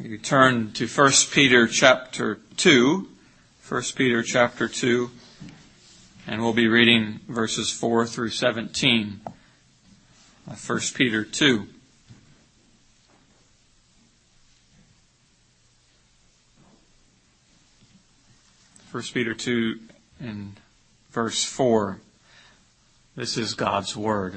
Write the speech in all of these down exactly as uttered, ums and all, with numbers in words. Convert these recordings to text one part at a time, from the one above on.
You turn to First Peter chapter two, First Peter chapter two, and we'll be reading verses four through seventeen. First Peter two. First Peter two and verse four. This is God's Word.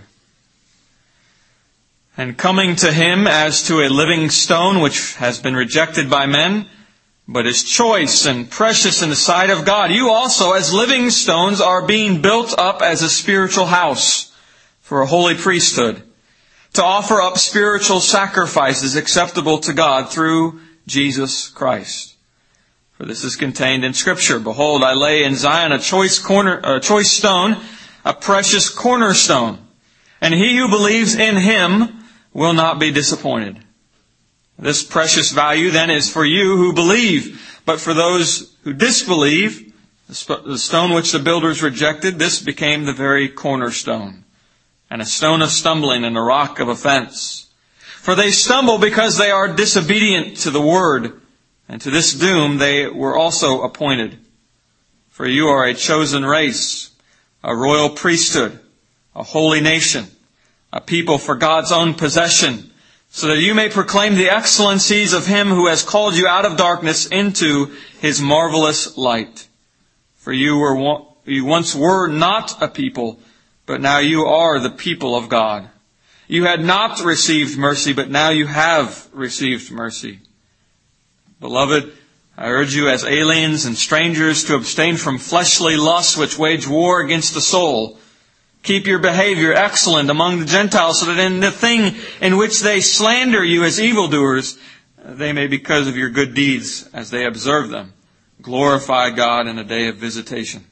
And coming to Him as to a living stone which has been rejected by men, but is choice and precious in the sight of God, you also as living stones are being built up as a spiritual house for a holy priesthood, to offer up spiritual sacrifices acceptable to God through Jesus Christ. For this is contained in Scripture. Behold, I lay in Zion a choice corner, a choice stone, a precious cornerstone, and he who believes in Him will not be disappointed. This precious value then is for you who believe, but for those who disbelieve, the stone which the builders rejected, this became the very cornerstone, and a stone of stumbling and a rock of offense. For they stumble because they are disobedient to the word, and to this doom they were also appointed. For you are a chosen race, a royal priesthood, a holy nation, a people for God's own possession, so that you may proclaim the excellencies of Him who has called you out of darkness into His marvelous light. For you were you once were not a people, but now you are the people of God. You had not received mercy, but now you have received mercy. Beloved, I urge you as aliens and strangers to abstain from fleshly lusts which wage war against the soul. Keep your behavior excellent among the Gentiles, so that in the thing in which they slander you as evildoers, they may, because of your good deeds, as they observe them, glorify God in a day of visitation.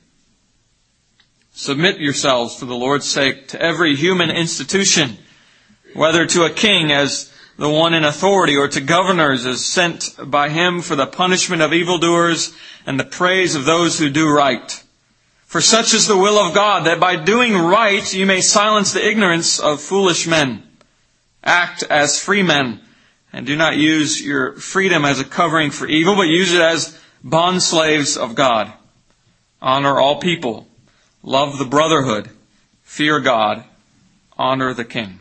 Submit yourselves for the Lord's sake to every human institution, whether to a king as the one in authority, or to governors as sent by Him for the punishment of evildoers and the praise of those who do right. For such is the will of God, that by doing right you may silence the ignorance of foolish men. Act as free men, and do not use your freedom as a covering for evil, but use it as bondslaves of God. Honor all people. Love the brotherhood. Fear God. Honor the king.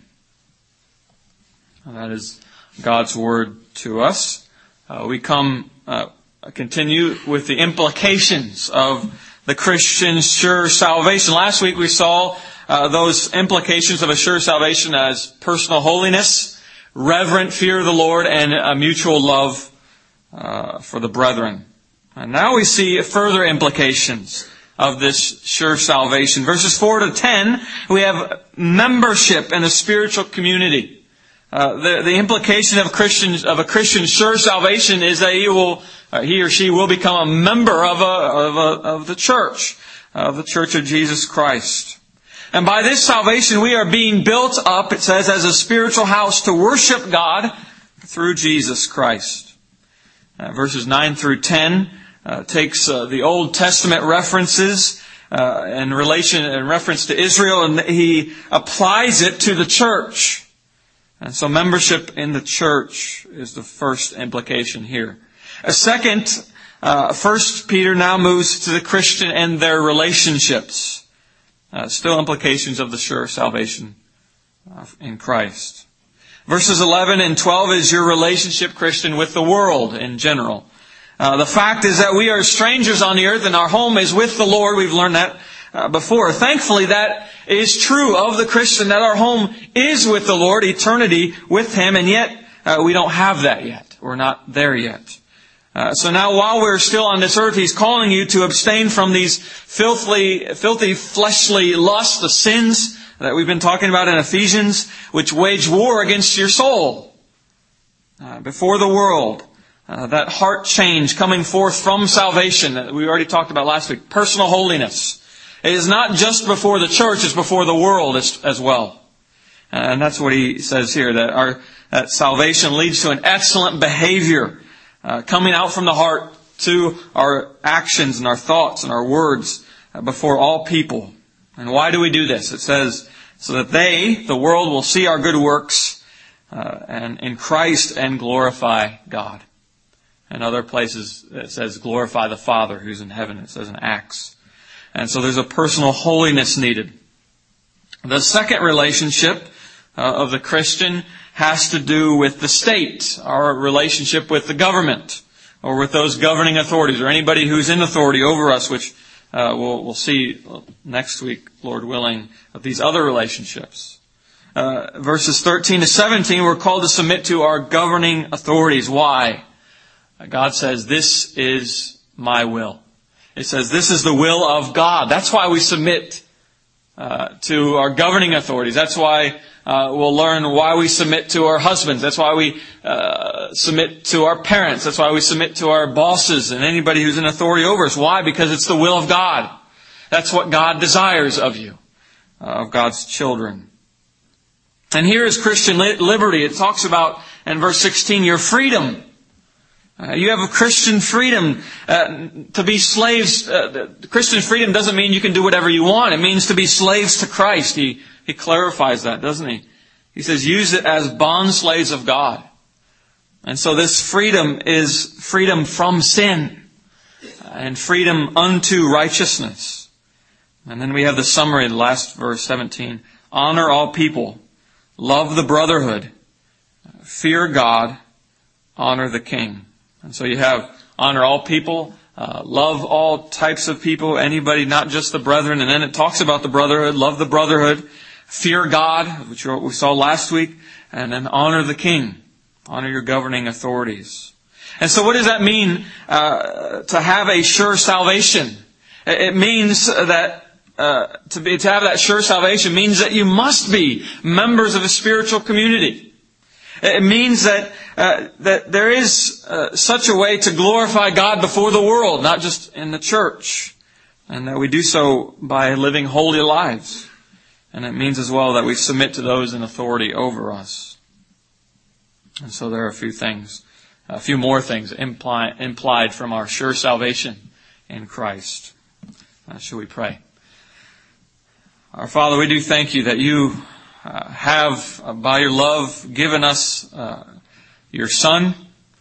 And that is God's word to us. Uh, we come, uh, continue with the implications of the Christian's sure salvation. Last week we saw uh, those implications of a sure salvation as personal holiness, reverent fear of the Lord, and a mutual love uh, for the brethren. And now we see further implications of this sure salvation. Verses four to ten, we have membership in a spiritual community. Uh, the, the implication of Christians of a Christian's sure salvation is that he will, uh, he or she will become a member of a of a of the church, of the Church of Jesus Christ. And by this salvation, we are being built up, it says, as a spiritual house to worship God through Jesus Christ. Uh, verses nine through ten uh, takes uh, the Old Testament references uh, in relation in reference to Israel, and he applies it to the church. And so membership in the church is the first implication here. A second, uh, First Peter now moves to the Christian and their relationships. Uh, still implications of the sure salvation uh, in Christ. Verses eleven and twelve is your relationship, Christian, with the world in general. Uh, the fact is that we are strangers on the earth and our home is with the Lord. We've learned that Uh, before. Thankfully, that is true of the Christian, that our home is with the Lord, eternity with Him, and yet uh, we don't have that yet. We're not there yet. Uh, so now, while we're still on this earth, He's calling you to abstain from these filthy, filthy fleshly lusts, the sins that we've been talking about in Ephesians, which wage war against your soul uh, before the world. Uh, that heart change coming forth from salvation that we already talked about last week. Personal holiness. It is not just before the church, it's before the world as, as well. And that's what he says here, that our that salvation leads to an excellent behavior uh, coming out from the heart to our actions and our thoughts and our words uh, before all people. And why do we do this? It says, so that they, the world, will see our good works uh, and in Christ and glorify God. And other places it says glorify the Father who's in heaven. It says in Acts. And so there's a personal holiness needed. The second relationship uh, of the Christian has to do with the state, our relationship with the government, or with those governing authorities, or anybody who's in authority over us, which uh, we'll, we'll see next week, Lord willing, of these other relationships. Uh, verses thirteen to seventeen, we're called to submit to our governing authorities. Why? God says, this is my will. It says, this is the will of God. That's why we submit uh, to our governing authorities. That's why uh, we'll learn why we submit to our husbands. That's why we uh, submit to our parents. That's why we submit to our bosses and anybody who's in authority over us. Why? Because it's the will of God. That's what God desires of you, uh, of God's children. And here is Christian liberty. It talks about, in verse sixteen, your freedom. Uh, you have a Christian freedom uh, to be slaves. Uh, Christian freedom doesn't mean you can do whatever you want. It means to be slaves to Christ. He, he clarifies that, doesn't he? He says, use it as bond slaves of God. And so this freedom is freedom from sin and freedom unto righteousness. And then we have the summary, the last verse, seventeen. Honor all people. Love the brotherhood. Fear God. Honor the king. And so you have honor all people, uh, love all types of people, anybody, not just the brethren. And then it talks about the brotherhood, love the brotherhood, fear God, which we saw last week, and then honor the king, honor your governing authorities. And so what does that mean uh, to have a sure salvation? It means that uh, to be to have that sure salvation means that you must be members of a spiritual community. It means that uh, that there is uh, such a way to glorify God before the world, not just in the church, and that we do so by living holy lives. And it means as well that we submit to those in authority over us. And so there are a few things, a few more things imply, implied from our sure salvation in Christ. Uh, shall we pray? Our Father, we do thank you that you Uh, have, uh, by your love, given us uh, your Son,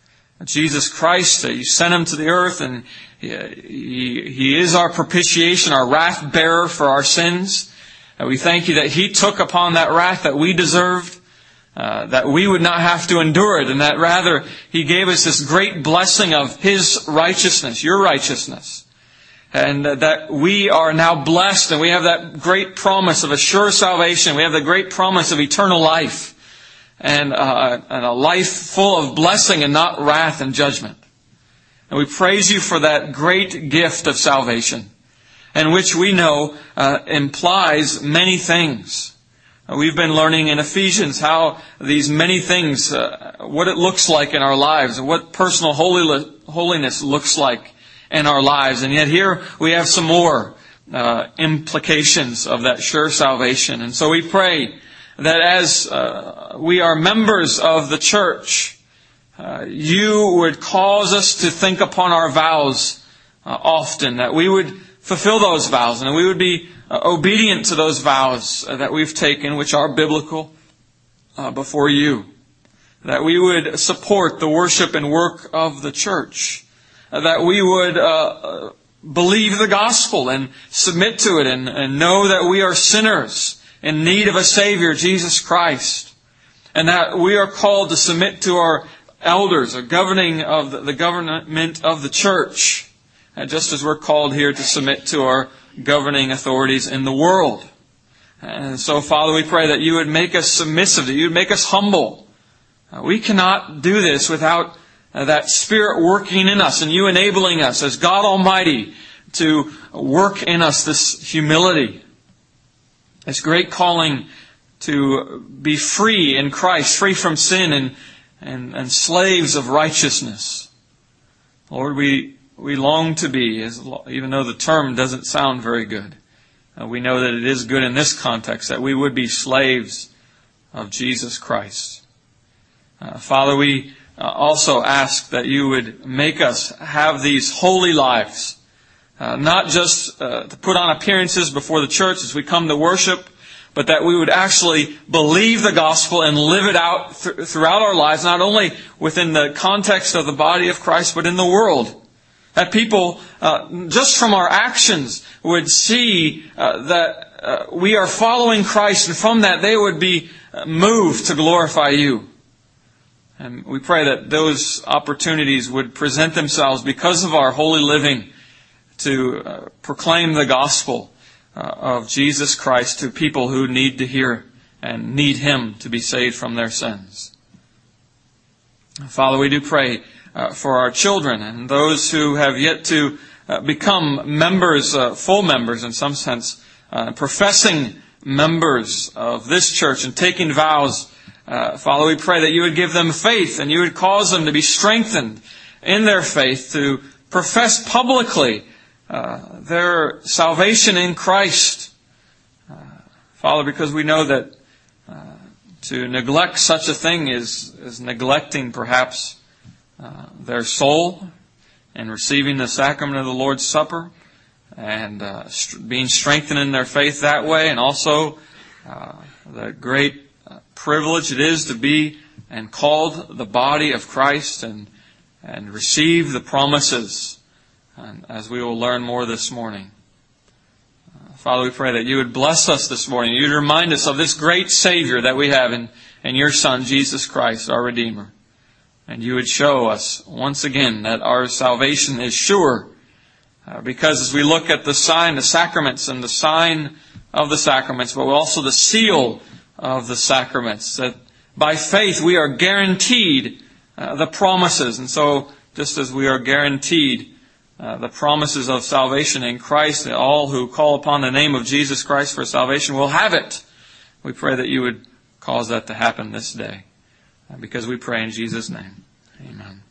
Jesus Christ. That you sent Him to the earth, and he, he, he is our propitiation, our wrath bearer for our sins. And we thank you that He took upon that wrath that we deserved, uh, that we would not have to endure it, and that rather He gave us this great blessing of His righteousness, your righteousness. And that we are now blessed, and we have that great promise of a sure salvation. We have the great promise of eternal life, and, uh, and a life full of blessing and not wrath and judgment. And we praise you for that great gift of salvation, and which we know uh, implies many things. Uh, we've been learning in Ephesians how these many things, uh, what it looks like in our lives, and what personal holiness looks like in our lives. And yet here we have some more uh, implications of that sure salvation. And so we pray that as uh, we are members of the church, uh, you would cause us to think upon our vows uh, often, that we would fulfill those vows, and we would be uh, obedient to those vows uh, that we've taken, which are biblical, uh, before you. That we would support the worship and work of the church. That we would uh, believe the gospel and submit to it, and, and know that we are sinners in need of a Savior, Jesus Christ. And that we are called to submit to our elders, or governing of the, the government of the church, and just as we're called here to submit to our governing authorities in the world. And so, Father, we pray that you would make us submissive, that you would make us humble. Uh, we cannot do this without Uh, that Spirit working in us, and you enabling us as God Almighty to work in us this humility. This great calling to be free in Christ, free from sin and, and, and slaves of righteousness. Lord, we, we long to be, as, even though the term doesn't sound very good, uh, we know that it is good in this context, that we would be slaves of Jesus Christ. Uh, Father, we Uh, also ask that you would make us have these holy lives. Uh, not just uh, to put on appearances before the church as we come to worship, but that we would actually believe the gospel and live it out th- throughout our lives, not only within the context of the body of Christ, but in the world. That people, uh, just from our actions, would see uh, that uh, we are following Christ, and from that they would be moved to glorify you. And we pray that those opportunities would present themselves because of our holy living to uh, proclaim the gospel uh, of Jesus Christ to people who need to hear and need Him to be saved from their sins. Father, we do pray uh, for our children and those who have yet to uh, become members, uh, full members in some sense, uh, professing members of this church and taking vows. Uh, Father, we pray that you would give them faith and you would cause them to be strengthened in their faith to profess publicly uh, their salvation in Christ. Uh, Father, because we know that uh, to neglect such a thing is, is neglecting perhaps uh, their soul and receiving the sacrament of the Lord's Supper and uh, st- being strengthened in their faith that way, and also uh, the great privilege it is to be and called the body of Christ and and receive the promises, and as we will learn more this morning. Uh, Father, we pray that you would bless us this morning. You would remind us of this great Savior that we have in, in your Son, Jesus Christ, our Redeemer. And you would show us once again that our salvation is sure, uh, because as we look at the sign, the sacraments, and the sign of the sacraments, but also the seal of the sacraments, that by faith we are guaranteed uh, the promises. And so, just as we are guaranteed uh, the promises of salvation in Christ, that all who call upon the name of Jesus Christ for salvation will have it. We pray that you would cause that to happen this day, uh, because we pray in Jesus' name. Amen.